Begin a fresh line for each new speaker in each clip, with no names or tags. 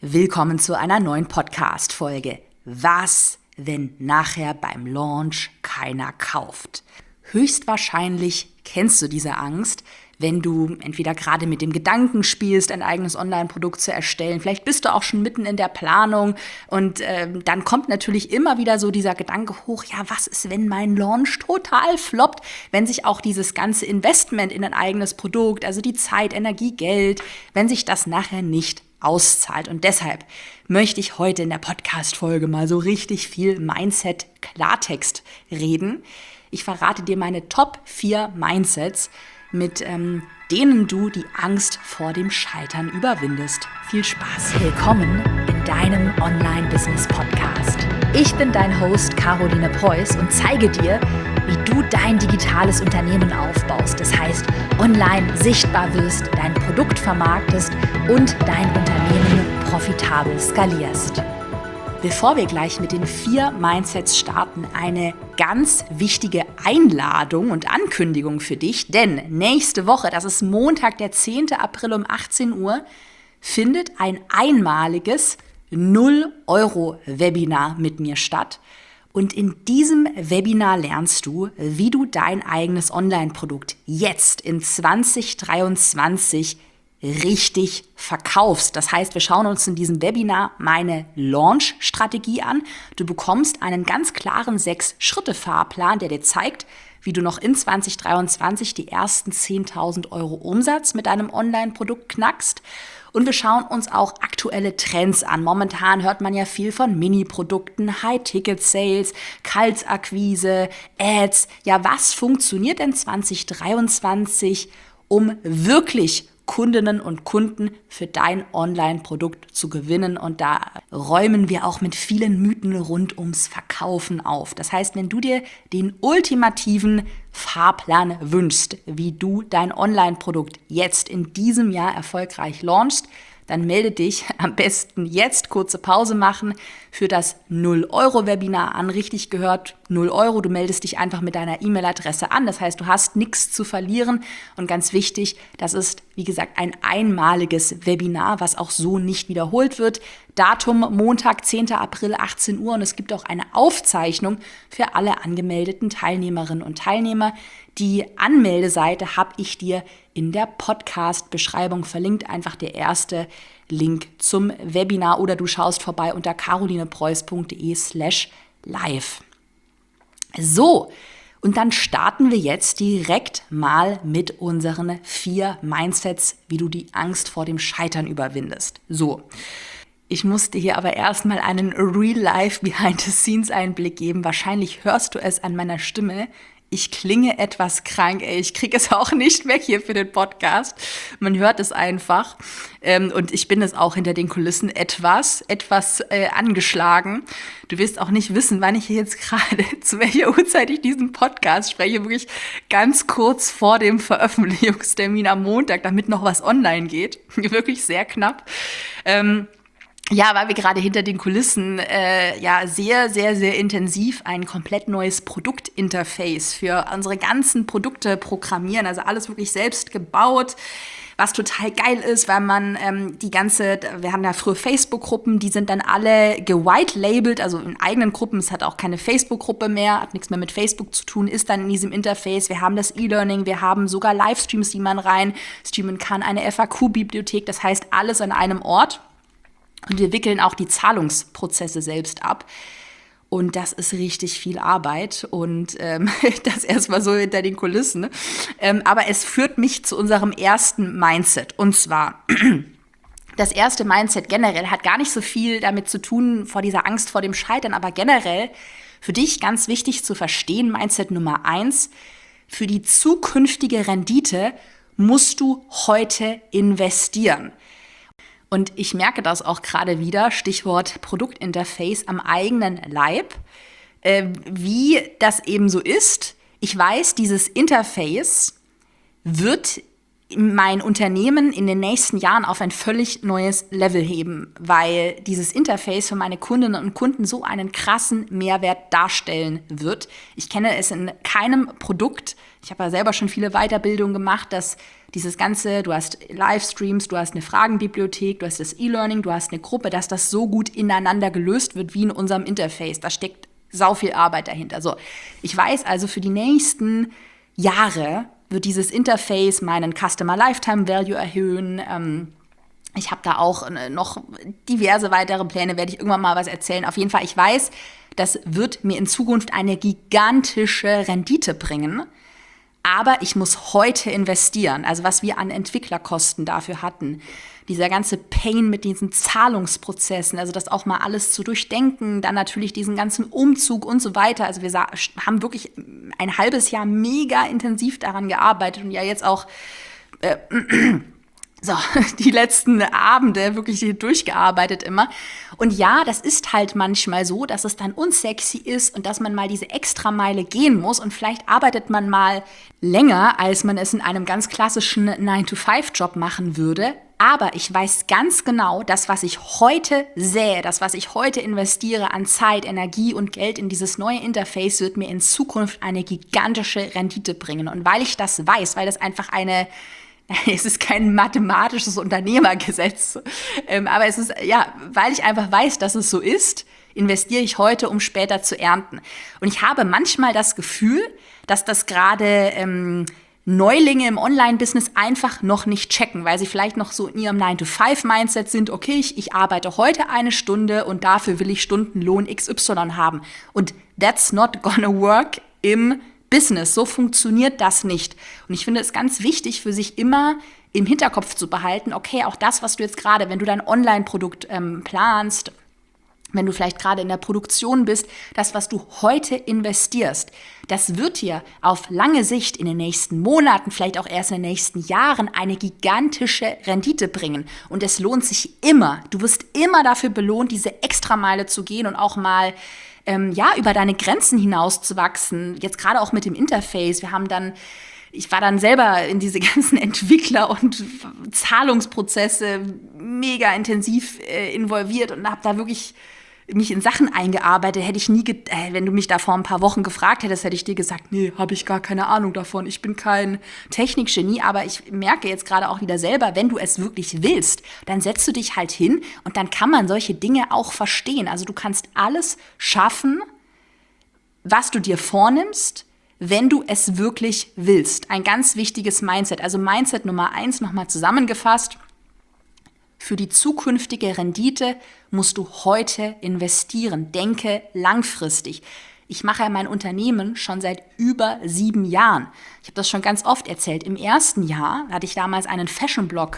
Willkommen zu einer neuen Podcast-Folge. Was, wenn nachher beim Launch keiner kauft? Höchstwahrscheinlich kennst du diese Angst, wenn du entweder gerade mit dem Gedanken spielst, ein eigenes Online-Produkt zu erstellen. Vielleicht bist du auch schon mitten in der Planung und dann kommt natürlich immer wieder so dieser Gedanke hoch, ja, was ist, wenn mein Launch total floppt, wenn sich auch dieses ganze Investment in ein eigenes Produkt, also die Zeit, Energie, Geld, wenn sich das nachher nicht auszahlt. Und deshalb möchte ich heute in der Podcast-Folge mal so richtig viel Mindset-Klartext reden. Ich verrate dir meine Top 4 Mindsets, mit denen du die Angst vor dem Scheitern überwindest. Viel Spaß! Willkommen in deinem Online-Business-Podcast. Ich bin dein Host Caroline Preuß und zeige dir, wie du dein digitales Unternehmen aufbaust. Das heißt, online sichtbar wirst, dein Produkt vermarktest und dein Unternehmen profitabel skalierst. Bevor wir gleich mit den 4 Mindsets starten, eine ganz wichtige Einladung und Ankündigung für dich, denn nächste Woche, das ist Montag, der 10. April um 18 Uhr, findet ein einmaliges 0-Euro-Webinar mit mir statt. Und in diesem Webinar lernst du, wie du dein eigenes Online-Produkt jetzt in 2023 richtig verkaufst. Das heißt, wir schauen uns in diesem Webinar meine Launch-Strategie an. Du bekommst einen ganz klaren 6-Schritte-Fahrplan, der dir zeigt, wie du noch in 2023 die ersten 10.000 Euro Umsatz mit deinem Online-Produkt knackst. Und wir schauen uns auch aktuelle Trends an. Momentan hört man ja viel von Mini-Produkten, High-Ticket-Sales, Kaltakquise, Ads. Ja, was funktioniert denn 2023, um wirklich Kundinnen und Kunden für dein Online-Produkt zu gewinnen? Und da räumen wir auch mit vielen Mythen rund ums Verkaufen auf. Das heißt, wenn du dir den ultimativen Fahrplan wünschst, wie du dein Online-Produkt jetzt in diesem Jahr erfolgreich launchst, dann melde dich am besten jetzt, kurze Pause machen, für das 0-Euro-Webinar an. Richtig gehört, 0 Euro. Du meldest dich einfach mit deiner E-Mail-Adresse an. Das heißt, du hast nichts zu verlieren. Und ganz wichtig, das ist, wie gesagt, ein einmaliges Webinar, was auch so nicht wiederholt wird. Datum Montag, 10. April, 18 Uhr. Und es gibt auch eine Aufzeichnung für alle angemeldeten Teilnehmerinnen und Teilnehmer. Die Anmeldeseite habe ich dir in der Podcast-Beschreibung verlinkt. Einfach der erste Link zum Webinar oder du schaust vorbei unter carolinepreuß.de/live. So, und dann starten wir jetzt direkt mal mit unseren 4 Mindsets, wie du die Angst vor dem Scheitern überwindest. So. Ich musste hier aber erstmal einen Real-Life-Behind-the-Scenes-Einblick geben. Wahrscheinlich hörst du es an meiner Stimme. Ich klinge etwas krank, ich kriege es auch nicht weg hier für den Podcast. Man hört es einfach. Und ich bin es auch hinter den Kulissen etwas angeschlagen. Du wirst auch nicht wissen, wann ich hier jetzt gerade, zu welcher Uhrzeit ich diesen Podcast spreche. Wirklich ganz kurz vor dem Veröffentlichungstermin am Montag, damit noch was online geht. Wirklich sehr knapp. Ja, weil wir gerade hinter den Kulissen sehr, sehr, sehr intensiv ein komplett neues Produktinterface für unsere ganzen Produkte programmieren. Also alles wirklich selbst gebaut, was total geil ist, weil man wir haben ja früher Facebook-Gruppen, die sind dann alle gewhite-labelt, also in eigenen Gruppen. Es hat auch keine Facebook-Gruppe mehr, hat nichts mehr mit Facebook zu tun, ist dann in diesem Interface. Wir haben das E-Learning, wir haben sogar Livestreams, die man rein streamen kann, eine FAQ-Bibliothek, das heißt alles an einem Ort. Und wir wickeln auch die Zahlungsprozesse selbst ab. Und das ist richtig viel Arbeit. Und das erstmal so hinter den Kulissen. Aber es führt mich zu unserem ersten Mindset. Und zwar, das erste Mindset generell hat gar nicht so viel damit zu tun, vor dieser Angst vor dem Scheitern. Aber generell für dich ganz wichtig zu verstehen, Mindset Nummer 1, für die zukünftige Rendite musst du heute investieren. Und ich merke das auch gerade wieder, Stichwort Produktinterface am eigenen Leib, wie das eben so ist. Ich weiß, dieses Interface wird mein Unternehmen in den nächsten Jahren auf ein völlig neues Level heben, weil dieses Interface für meine Kundinnen und Kunden so einen krassen Mehrwert darstellen wird. Ich kenne es in keinem Produkt. Ich habe ja selber schon viele Weiterbildungen gemacht, dass dieses Ganze, du hast Livestreams, du hast eine Fragenbibliothek, du hast das E-Learning, du hast eine Gruppe, dass das so gut ineinander gelöst wird wie in unserem Interface. Da steckt sau viel Arbeit dahinter. So, ich weiß also, für die nächsten Jahre wird dieses Interface meinen Customer Lifetime Value erhöhen. Ich habe da auch noch diverse weitere Pläne, werde ich irgendwann mal was erzählen. Auf jeden Fall, ich weiß, das wird mir in Zukunft eine gigantische Rendite bringen. Aber ich muss heute investieren. Also was wir an Entwicklerkosten dafür hatten, dieser ganze Pain mit diesen Zahlungsprozessen, also das auch mal alles zu durchdenken, dann natürlich diesen ganzen Umzug und so weiter. Also wir haben wirklich ein halbes Jahr mega intensiv daran gearbeitet und ja jetzt auch die letzten Abende wirklich hier durchgearbeitet immer. Und ja, das ist halt manchmal so, dass es dann unsexy ist und dass man mal diese Extrameile gehen muss und vielleicht arbeitet man mal länger, als man es in einem ganz klassischen 9-to-5-Job machen würde. Aber ich weiß ganz genau, das, was ich heute sähe, das, was ich heute investiere an Zeit, Energie und Geld in dieses neue Interface, wird mir in Zukunft eine gigantische Rendite bringen. Und weil ich das weiß, weil das einfach es ist kein mathematisches Unternehmergesetz, aber es ist, ja, weil ich einfach weiß, dass es so ist, investiere ich heute, um später zu ernten. Und ich habe manchmal das Gefühl, dass das gerade Neulinge im Online-Business einfach noch nicht checken, weil sie vielleicht noch so in ihrem 9-to-5-Mindset sind, okay, ich arbeite heute 1 Stunde und dafür will ich Stundenlohn XY haben. Und that's not gonna work im Business. So funktioniert das nicht. Und ich finde es ganz wichtig, für sich immer im Hinterkopf zu behalten, okay, auch das, was du jetzt gerade, wenn du dein Online-Produkt planst, wenn du vielleicht gerade in der Produktion bist, das, was du heute investierst, das wird dir auf lange Sicht in den nächsten Monaten, vielleicht auch erst in den nächsten Jahren eine gigantische Rendite bringen. Und es lohnt sich immer. Du wirst immer dafür belohnt, diese Extrameile zu gehen und auch mal über deine Grenzen hinaus zu wachsen. Jetzt gerade auch mit dem Interface. Ich war dann selber in diese ganzen Entwickler- und Zahlungsprozesse mega intensiv involviert und habe da wirklich mich in Sachen eingearbeitet. Hätte ich nie, wenn du mich da vor ein paar Wochen gefragt hättest, hätte ich dir gesagt, nee, habe ich gar keine Ahnung davon. Ich bin kein Technikgenie, aber ich merke jetzt gerade auch wieder selber, wenn du es wirklich willst, dann setzt du dich halt hin und dann kann man solche Dinge auch verstehen. Also du kannst alles schaffen, was du dir vornimmst, wenn du es wirklich willst. Ein ganz wichtiges Mindset. Also Mindset Nummer 1 nochmal zusammengefasst. Für die zukünftige Rendite musst du heute investieren. Denke langfristig. Ich mache ja mein Unternehmen schon seit über 7 Jahren. Ich habe das schon ganz oft erzählt. Im ersten Jahr hatte ich damals einen Fashion-Blog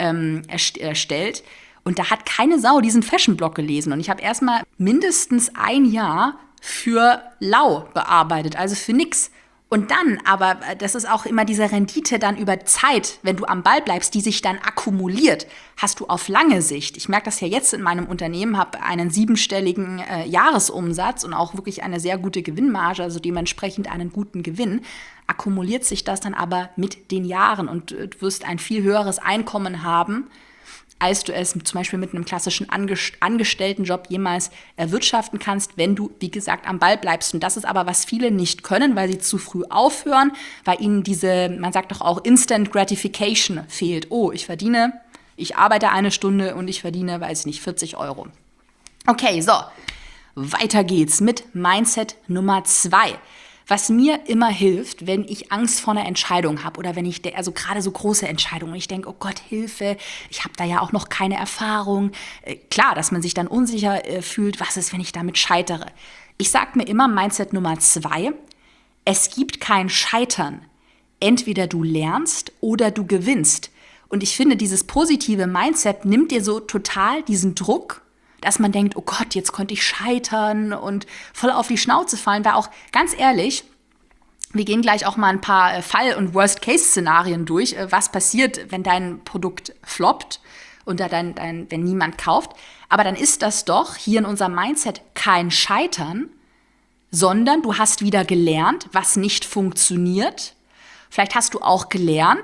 erstellt und da hat keine Sau diesen Fashion-Blog gelesen. Und ich habe erstmal mindestens 1 Jahr für lau bearbeitet, also für nix. Und dann, aber das ist auch immer diese Rendite dann über Zeit, wenn du am Ball bleibst, die sich dann akkumuliert, hast du auf lange Sicht. Ich merke das ja jetzt in meinem Unternehmen, habe einen 7-stelligen Jahresumsatz und auch wirklich eine sehr gute Gewinnmarge, also dementsprechend einen guten Gewinn. Akkumuliert sich das dann aber mit den Jahren und du wirst ein viel höheres Einkommen haben, als du es zum Beispiel mit einem klassischen Angestelltenjob jemals erwirtschaften kannst, wenn du, wie gesagt, am Ball bleibst. Und das ist aber, was viele nicht können, weil sie zu früh aufhören, weil ihnen man sagt doch auch Instant Gratification fehlt. Oh, ich arbeite 1 Stunde und ich verdiene, weiß nicht, 40 Euro. Okay, so, weiter geht's mit Mindset Nummer 2. Was mir immer hilft, wenn ich Angst vor einer Entscheidung habe oder wenn ich, also gerade so große Entscheidungen, ich denke, oh Gott, Hilfe, ich habe da ja auch noch keine Erfahrung. Klar, dass man sich dann unsicher fühlt, was ist, wenn ich damit scheitere. Ich sage mir immer, Mindset Nummer 2, es gibt kein Scheitern. Entweder du lernst oder du gewinnst. Und ich finde, dieses positive Mindset nimmt dir so total diesen Druck, dass man denkt, oh Gott, jetzt könnte ich scheitern und voll auf die Schnauze fallen, weil auch, ganz ehrlich, wir gehen gleich auch mal ein paar Fall- und Worst-Case-Szenarien durch, was passiert, wenn dein Produkt floppt und wenn niemand kauft. Aber dann ist das doch hier in unserem Mindset kein Scheitern, sondern du hast wieder gelernt, was nicht funktioniert. Vielleicht hast du auch gelernt,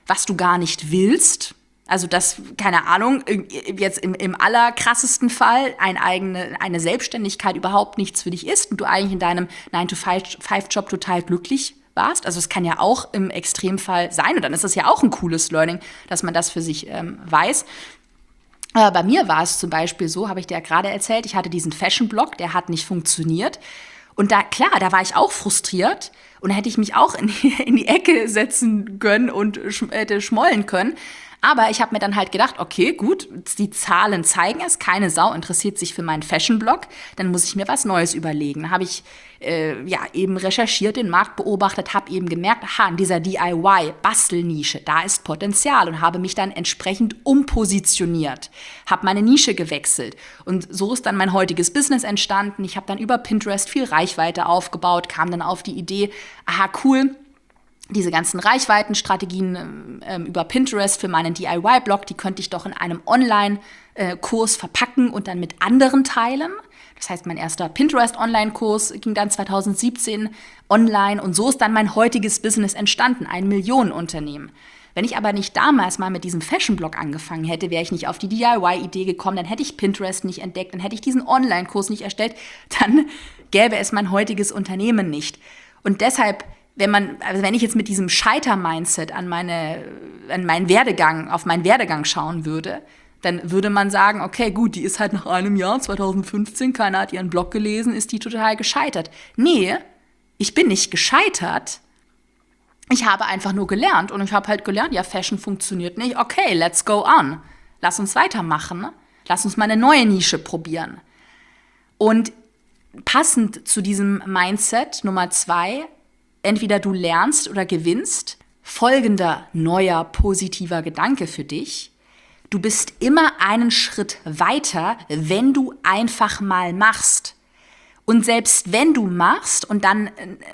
was du gar nicht willst. Also das, keine Ahnung, jetzt im allerkrassesten Fall eine Selbstständigkeit überhaupt nichts für dich ist und du eigentlich in deinem 9-to-5-Job total glücklich warst. Also es kann ja auch im Extremfall sein und dann ist das ja auch ein cooles Learning, dass man das für sich weiß. Bei mir war es zum Beispiel so, habe ich dir ja gerade erzählt, ich hatte diesen Fashion-Blog, der hat nicht funktioniert. Und da, klar, da war ich auch frustriert und da hätte ich mich auch in die Ecke setzen können und hätte schmollen können. Aber ich habe mir dann halt gedacht, okay, gut, die Zahlen zeigen es, keine Sau interessiert sich für meinen Fashion-Blog, dann muss ich mir was Neues überlegen. Dann habe ich eben recherchiert, den Markt beobachtet, habe eben gemerkt, aha, in dieser DIY-Bastelnische, da ist Potenzial und habe mich dann entsprechend umpositioniert, habe meine Nische gewechselt und so ist dann mein heutiges Business entstanden. Ich habe dann über Pinterest viel Reichweite aufgebaut, kam dann auf die Idee, aha, cool, diese ganzen Reichweitenstrategien über Pinterest für meinen DIY-Blog, die könnte ich doch in einem Online-Kurs verpacken und dann mit anderen teilen. Das heißt, mein erster Pinterest-Online-Kurs ging dann 2017 online und so ist dann mein heutiges Business entstanden, ein Millionenunternehmen. Wenn ich aber nicht damals mal mit diesem Fashion-Blog angefangen hätte, wäre ich nicht auf die DIY-Idee gekommen, dann hätte ich Pinterest nicht entdeckt, dann hätte ich diesen Online-Kurs nicht erstellt, dann gäbe es mein heutiges Unternehmen nicht. Und deshalb wenn ich jetzt mit diesem Scheiter-Mindset auf meinen Werdegang schauen würde, dann würde man sagen, okay, gut, die ist halt nach einem Jahr, 2015, keiner hat ihren Blog gelesen, ist die total gescheitert. Nee, ich bin nicht gescheitert. Ich habe einfach nur gelernt und ich habe halt gelernt, ja, Fashion funktioniert nicht. Okay, let's go on. Lass uns weitermachen. Lass uns mal eine neue Nische probieren. Und passend zu diesem Mindset Nummer 2, entweder du lernst oder gewinnst, folgender neuer positiver Gedanke für dich. Du bist immer einen Schritt weiter, wenn du einfach mal machst. Und selbst wenn du machst und dann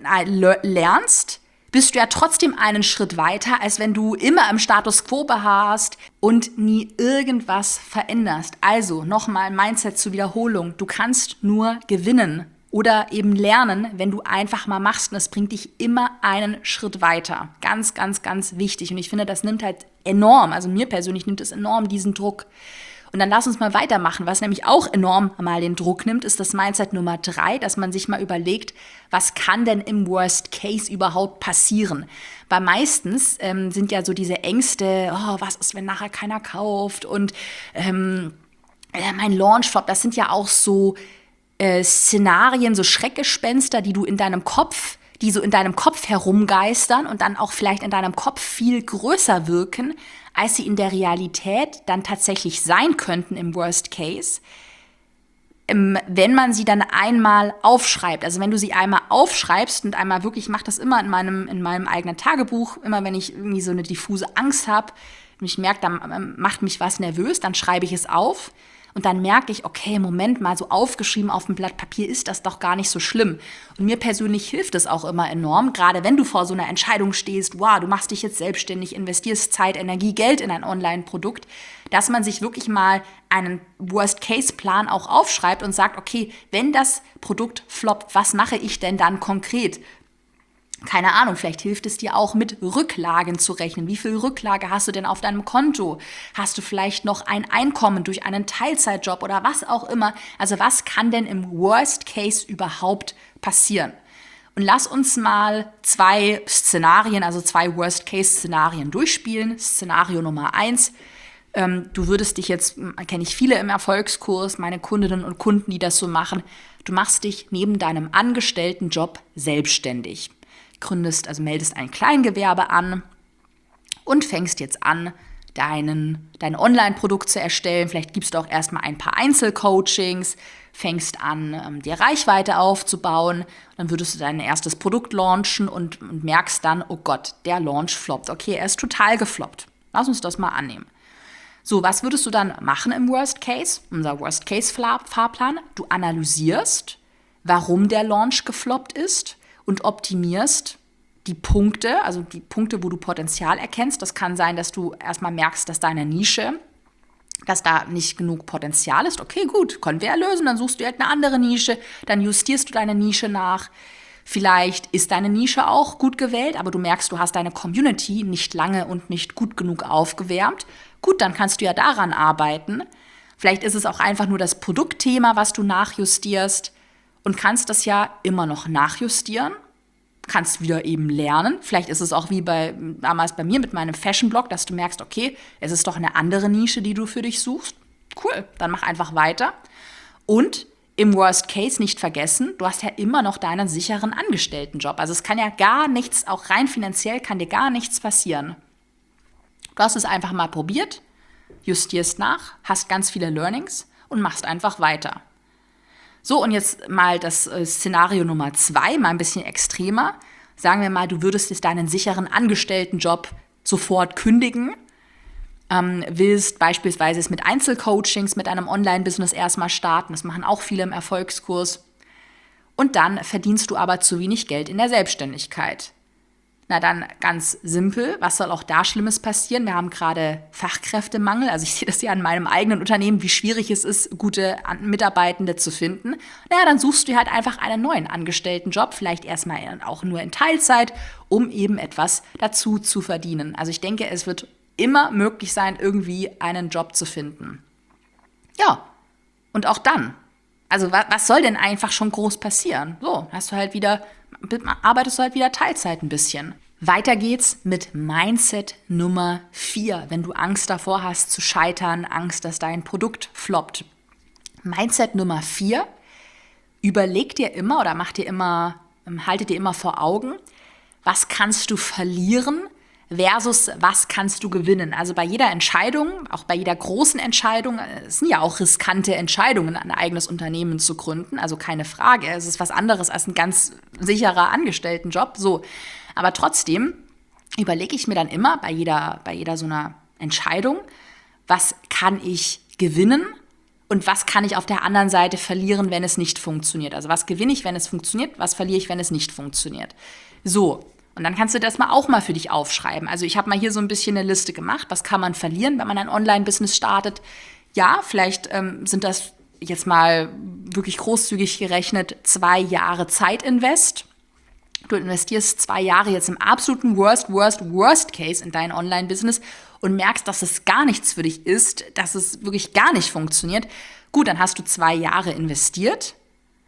lernst, bist du ja trotzdem einen Schritt weiter, als wenn du immer im Status quo beharrst und nie irgendwas veränderst. Also nochmal Mindset zur Wiederholung. Du kannst nur gewinnen. Oder eben lernen, wenn du einfach mal machst. Und das bringt dich immer einen Schritt weiter. Ganz, ganz, ganz wichtig. Und ich finde, das nimmt halt enorm, also mir persönlich nimmt es enorm diesen Druck. Und dann lass uns mal weitermachen. Was nämlich auch enorm mal den Druck nimmt, ist das Mindset Nummer 3, dass man sich mal überlegt, was kann denn im Worst Case überhaupt passieren? Weil meistens sind ja so diese Ängste, oh, was ist, wenn nachher keiner kauft? Und mein Launchflop, das sind ja auch so Szenarien, so Schreckgespenster, die so in deinem Kopf herumgeistern und dann auch vielleicht in deinem Kopf viel größer wirken, als sie in der Realität dann tatsächlich sein könnten im Worst Case, wenn man sie dann einmal aufschreibt. Also wenn du sie einmal aufschreibst und einmal wirklich, ich mache das immer in meinem eigenen Tagebuch, immer wenn ich irgendwie so eine diffuse Angst habe und ich merke, dann macht mich was nervös, dann schreibe ich es auf. Und dann merke ich, okay, Moment mal, so aufgeschrieben auf dem Blatt Papier ist das doch gar nicht so schlimm. Und mir persönlich hilft es auch immer enorm, gerade wenn du vor so einer Entscheidung stehst, wow, du machst dich jetzt selbstständig, investierst Zeit, Energie, Geld in ein Online-Produkt, dass man sich wirklich mal einen Worst-Case-Plan auch aufschreibt und sagt, okay, wenn das Produkt floppt, was mache ich denn dann konkret? Keine Ahnung, vielleicht hilft es dir auch mit Rücklagen zu rechnen. Wie viel Rücklage hast du denn auf deinem Konto? Hast du vielleicht noch ein Einkommen durch einen Teilzeitjob oder was auch immer? Also was kann denn im Worst Case überhaupt passieren? Und lass uns mal 2 Szenarien, also 2 Worst Case Szenarien durchspielen. Szenario Nummer 1. Du würdest dich jetzt, kenne ich viele im Erfolgskurs, meine Kundinnen und Kunden, die das so machen, du machst dich neben deinem Angestelltenjob selbstständig. Meldest ein Kleingewerbe an und fängst jetzt an, dein Online-Produkt zu erstellen. Vielleicht gibst du auch erstmal ein paar Einzelcoachings, fängst an, dir Reichweite aufzubauen. Dann würdest du dein erstes Produkt launchen und merkst dann, oh Gott, der Launch floppt. Okay, er ist total gefloppt. Lass uns das mal annehmen. So, was würdest du dann machen im Worst Case? Unser Worst Case-Fahrplan. Du analysierst, warum der Launch gefloppt ist und optimierst die Punkte, also die Punkte, wo du Potenzial erkennst. Das kann sein, dass du erstmal merkst, dass deine Nische, dass da nicht genug Potenzial ist. Okay, gut, können wir lösen. Dann suchst du halt eine andere Nische, dann justierst du deine Nische nach. Vielleicht ist deine Nische auch gut gewählt, aber du merkst, du hast deine Community nicht lange und nicht gut genug aufgewärmt. Gut, dann kannst du ja daran arbeiten. Vielleicht ist es auch einfach nur das Produktthema, was du nachjustierst und kannst das ja immer noch nachjustieren. Kannst wieder eben lernen. Vielleicht ist es auch wie damals bei mir mit meinem Fashion-Blog, dass du merkst, okay, es ist doch eine andere Nische, die du für dich suchst. Cool, dann mach einfach weiter. Und im Worst Case nicht vergessen, du hast ja immer noch deinen sicheren Angestelltenjob. Also es kann ja gar nichts, auch rein finanziell kann dir gar nichts passieren. Du hast es einfach mal probiert, justierst nach, hast ganz viele Learnings und machst einfach weiter. So, und jetzt mal das Szenario Nummer 2, mal ein bisschen extremer. Sagen wir mal, du würdest jetzt deinen sicheren Angestelltenjob sofort kündigen, willst beispielsweise es mit Einzelcoachings, mit einem Online-Business erstmal starten. Das machen auch viele im Erfolgskurs. Und dann verdienst du aber zu wenig Geld in der Selbstständigkeit. Na dann ganz simpel, was soll auch da Schlimmes passieren? Wir haben gerade Fachkräftemangel, also ich sehe das ja an meinem eigenen Unternehmen, wie schwierig es ist, gute Mitarbeitende zu finden. Naja, dann suchst du halt einfach einen neuen Angestelltenjob, vielleicht erstmal auch nur in Teilzeit, um eben etwas dazu zu verdienen. Also ich denke, es wird immer möglich sein, irgendwie einen Job zu finden. Ja, und auch dann. Also was soll denn einfach schon groß passieren? So, arbeitest du halt wieder Teilzeit ein bisschen. Weiter geht's mit Mindset Nummer 4. Wenn du Angst davor hast zu scheitern, Angst, dass dein Produkt floppt. Mindset Nummer 4. Überleg dir immer oder halte dir immer vor Augen, was kannst du verlieren versus was kannst du gewinnen. Also bei jeder Entscheidung, auch bei jeder großen Entscheidung, es sind ja auch riskante Entscheidungen, ein eigenes Unternehmen zu gründen, also keine Frage. Es ist was anderes als ein ganz sicherer Angestelltenjob. So. Aber trotzdem überlege ich mir dann immer bei jeder so einer Entscheidung, was kann ich gewinnen und was kann ich auf der anderen Seite verlieren, wenn es nicht funktioniert. Also was gewinne ich, wenn es funktioniert, was verliere ich, wenn es nicht funktioniert. So. Und dann kannst du das auch mal für dich aufschreiben. Also ich habe mal hier so ein bisschen eine Liste gemacht. Was kann man verlieren, wenn man ein Online-Business startet? Ja, vielleicht sind das jetzt mal wirklich großzügig gerechnet 2 Jahre Zeitinvest. Du investierst 2 Jahre jetzt im absoluten Worst Case in dein Online-Business und merkst, dass es gar nichts für dich ist, dass es wirklich gar nicht funktioniert. Gut, dann hast du 2 Jahre investiert.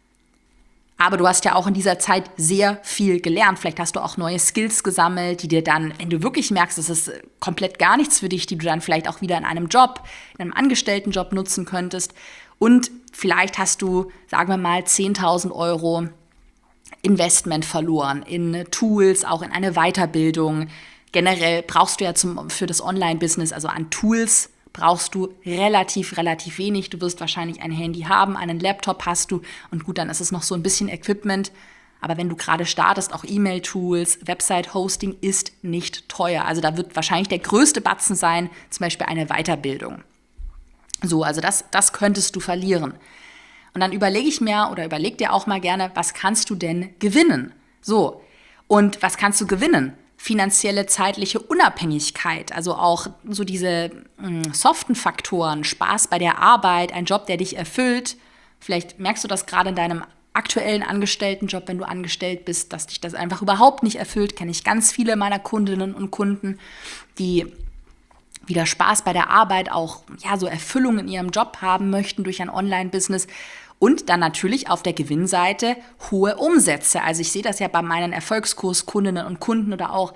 Aber du hast ja auch in dieser Zeit sehr viel gelernt. Vielleicht hast du auch neue Skills gesammelt, die dir dann, wenn du wirklich merkst, es ist komplett gar nichts für dich, die du dann vielleicht auch wieder in einem Job, in einem Angestelltenjob nutzen könntest. Und vielleicht hast du, sagen wir mal, 10.000 Euro Investment verloren in Tools, auch in eine Weiterbildung. Generell brauchst du ja für das Online-Business, also an Tools, brauchst du relativ wenig. Du wirst wahrscheinlich ein Handy haben, einen Laptop hast du und gut, dann ist es noch so ein bisschen Equipment. Aber wenn du gerade startest, auch E-Mail-Tools, Website-Hosting ist nicht teuer. Also da wird wahrscheinlich der größte Batzen sein, zum Beispiel eine Weiterbildung. So, also das könntest du verlieren. Und dann überleg dir auch mal gerne, was kannst du denn gewinnen? So, und was kannst du gewinnen? Finanzielle, zeitliche Unabhängigkeit, also auch so diese soften Faktoren, Spaß bei der Arbeit, ein Job, der dich erfüllt. Vielleicht merkst du das gerade in deinem aktuellen Angestelltenjob, wenn du angestellt bist, dass dich das einfach überhaupt nicht erfüllt. Kenne ich ganz viele meiner Kundinnen und Kunden, die wieder Spaß bei der Arbeit, auch so Erfüllung in ihrem Job haben möchten durch ein Online-Business. Und dann natürlich auf der Gewinnseite hohe Umsätze. Also ich sehe das ja bei meinen Erfolgskurskundinnen und Kunden oder auch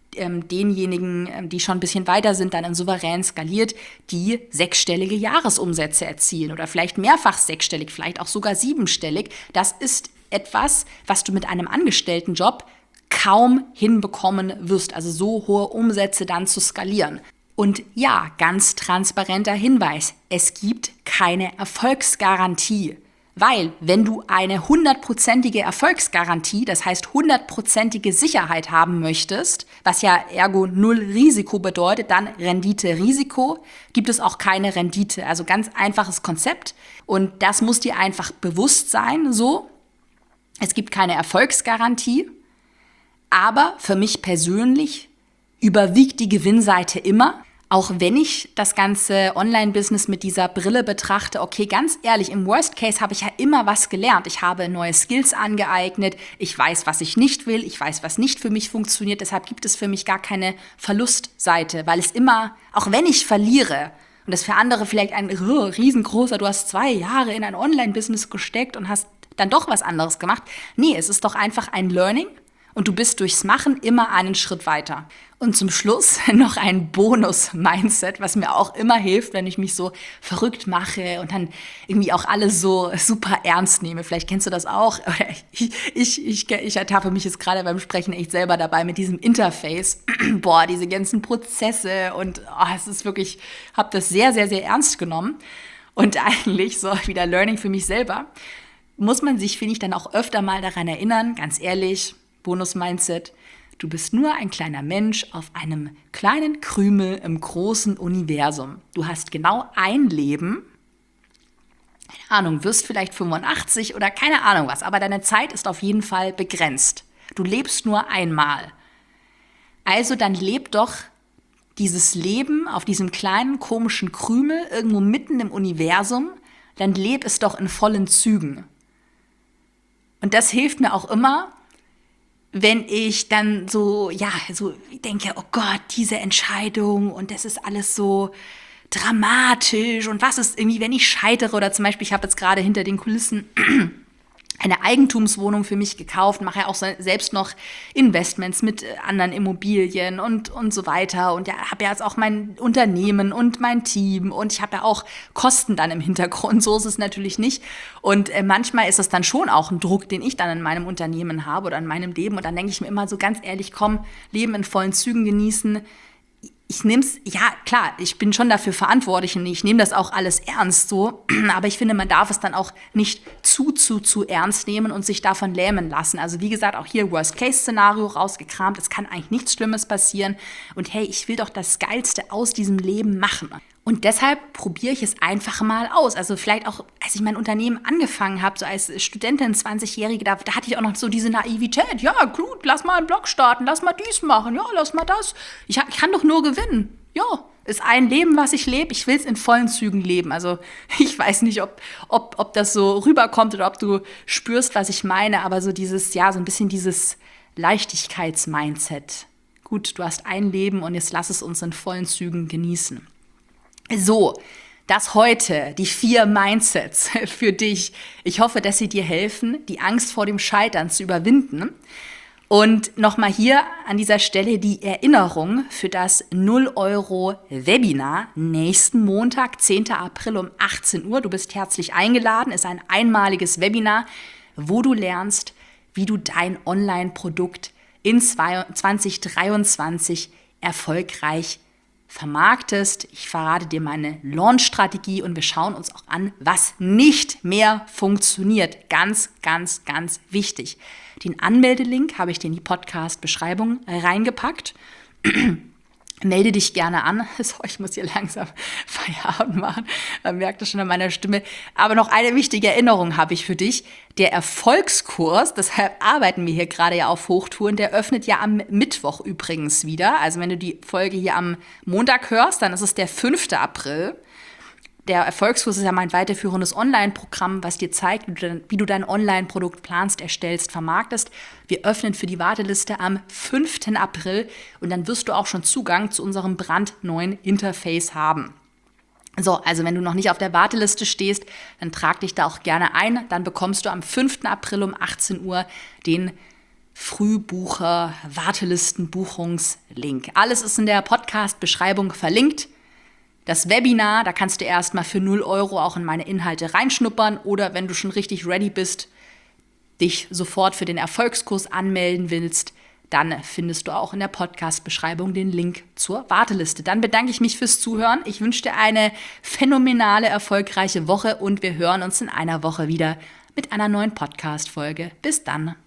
denjenigen, die schon ein bisschen weiter sind, dann in Souverän skaliert, die 6-stellige Jahresumsätze erzielen oder vielleicht mehrfach 6-stellig, vielleicht auch sogar 7-stellig. Das ist etwas, was du mit einem Angestelltenjob kaum hinbekommen wirst. Also so hohe Umsätze dann zu skalieren. Und ja, ganz transparenter Hinweis, es gibt keine Erfolgsgarantie. Weil, wenn du eine 100%ige Erfolgsgarantie, das heißt 100%ige Sicherheit haben möchtest, was ja ergo 0 Risiko bedeutet, dann Rendite, Risiko, gibt es auch keine Rendite. Also ganz einfaches Konzept und das muss dir einfach bewusst sein, so. Es gibt keine Erfolgsgarantie, aber für mich persönlich überwiegt die Gewinnseite immer. Auch wenn ich das ganze Online-Business mit dieser Brille betrachte, okay, ganz ehrlich, im Worst Case habe ich ja immer was gelernt. Ich habe neue Skills angeeignet, ich weiß, was ich nicht will, ich weiß, was nicht für mich funktioniert. Deshalb gibt es für mich gar keine Verlustseite, weil es immer, auch wenn ich verliere, und das für andere vielleicht ein riesengroßer, du hast 2 Jahre in ein Online-Business gesteckt und hast dann doch was anderes gemacht. Nee, es ist doch einfach ein Learning. Und du bist durchs Machen immer einen Schritt weiter. Und zum Schluss noch ein Bonus-Mindset, was mir auch immer hilft, wenn ich mich so verrückt mache und dann irgendwie auch alles so super ernst nehme. Vielleicht kennst du das auch. Oder ich ertappe mich jetzt gerade beim Sprechen echt selber dabei mit diesem Interface. Boah, diese ganzen Prozesse und es ist wirklich, habe das sehr, sehr, sehr ernst genommen. Und eigentlich so wieder Learning für mich selber, muss man sich, finde ich, dann auch öfter mal daran erinnern, ganz ehrlich, Bonus-Mindset, du bist nur ein kleiner Mensch auf einem kleinen Krümel im großen Universum. Du hast genau ein Leben, keine Ahnung, wirst vielleicht 85 oder keine Ahnung was, aber deine Zeit ist auf jeden Fall begrenzt. Du lebst nur einmal. Also dann leb doch dieses Leben auf diesem kleinen komischen Krümel irgendwo mitten im Universum, dann leb es doch in vollen Zügen. Und das hilft mir auch immer, wenn ich dann so denke, oh Gott, diese Entscheidung und das ist alles so dramatisch und was ist irgendwie, wenn ich scheitere oder zum Beispiel, ich habe jetzt gerade hinter den Kulissen eine Eigentumswohnung für mich gekauft, mache ja auch selbst noch Investments mit anderen Immobilien und so weiter und ja, habe ja jetzt auch mein Unternehmen und mein Team und ich habe ja auch Kosten dann im Hintergrund, so ist es natürlich nicht und manchmal ist es dann schon auch ein Druck, den ich dann in meinem Unternehmen habe oder in meinem Leben und dann denke ich mir immer so ganz ehrlich, komm, Leben in vollen Zügen genießen. Ich nehme es, ja klar, ich bin schon dafür verantwortlich und ich nehme das auch alles ernst so, aber ich finde, man darf es dann auch nicht zu ernst nehmen und sich davon lähmen lassen. Also wie gesagt, auch hier Worst-Case-Szenario rausgekramt, es kann eigentlich nichts Schlimmes passieren und hey, ich will doch das Geilste aus diesem Leben machen. Und deshalb probiere ich es einfach mal aus. Also vielleicht auch, als ich mein Unternehmen angefangen habe, so als Studentin, 20-Jährige, da hatte ich auch noch so diese Naivität. Ja, gut, lass mal einen Blog starten, lass mal dies machen, ja, lass mal das. Ich kann doch nur gewinnen. Ja, ist ein Leben, was ich lebe. Ich will es in vollen Zügen leben. Also ich weiß nicht, ob das so rüberkommt oder ob du spürst, was ich meine. Aber so dieses, ja, so ein bisschen dieses Leichtigkeits-Mindset. Gut, du hast ein Leben und jetzt lass es uns in vollen Zügen genießen. So, das heute, die 4 Mindsets für dich. Ich hoffe, dass sie dir helfen, die Angst vor dem Scheitern zu überwinden. Und nochmal hier an dieser Stelle die Erinnerung für das 0-Euro-Webinar nächsten Montag, 10. April um 18 Uhr. Du bist herzlich eingeladen. Ist ein einmaliges Webinar, wo du lernst, wie du dein Online-Produkt in 2023 erfolgreich vermarktest. Ich verrate dir meine Launch-Strategie und wir schauen uns auch an, was nicht mehr funktioniert. Ganz, ganz, ganz wichtig. Den Anmeldelink habe ich dir in die Podcast-Beschreibung reingepackt. Melde dich gerne an. So, ich muss hier langsam Feierabend machen. Man merkt das schon an meiner Stimme. Aber noch eine wichtige Erinnerung habe ich für dich. Der Erfolgskurs, deshalb arbeiten wir hier gerade ja auf Hochtouren, der öffnet ja am Mittwoch übrigens wieder. Also wenn du die Folge hier am Montag hörst, dann ist es der 5. April. Der Erfolgskurs ist ja mein weiterführendes Online-Programm, was dir zeigt, wie du dein Online-Produkt planst, erstellst, vermarktest. Wir öffnen für die Warteliste am 5. April und dann wirst du auch schon Zugang zu unserem brandneuen Interface haben. So, also wenn du noch nicht auf der Warteliste stehst, dann trag dich da auch gerne ein. Dann bekommst du am 5. April um 18 Uhr den Frühbucher-Wartelisten-Buchungslink. Alles ist in der Podcast-Beschreibung verlinkt. Das Webinar, da kannst du erstmal für 0 Euro auch in meine Inhalte reinschnuppern oder wenn du schon richtig ready bist, dich sofort für den Erfolgskurs anmelden willst, dann findest du auch in der Podcast-Beschreibung den Link zur Warteliste. Dann bedanke ich mich fürs Zuhören. Ich wünsche dir eine phänomenale, erfolgreiche Woche und wir hören uns in einer Woche wieder mit einer neuen Podcast-Folge. Bis dann.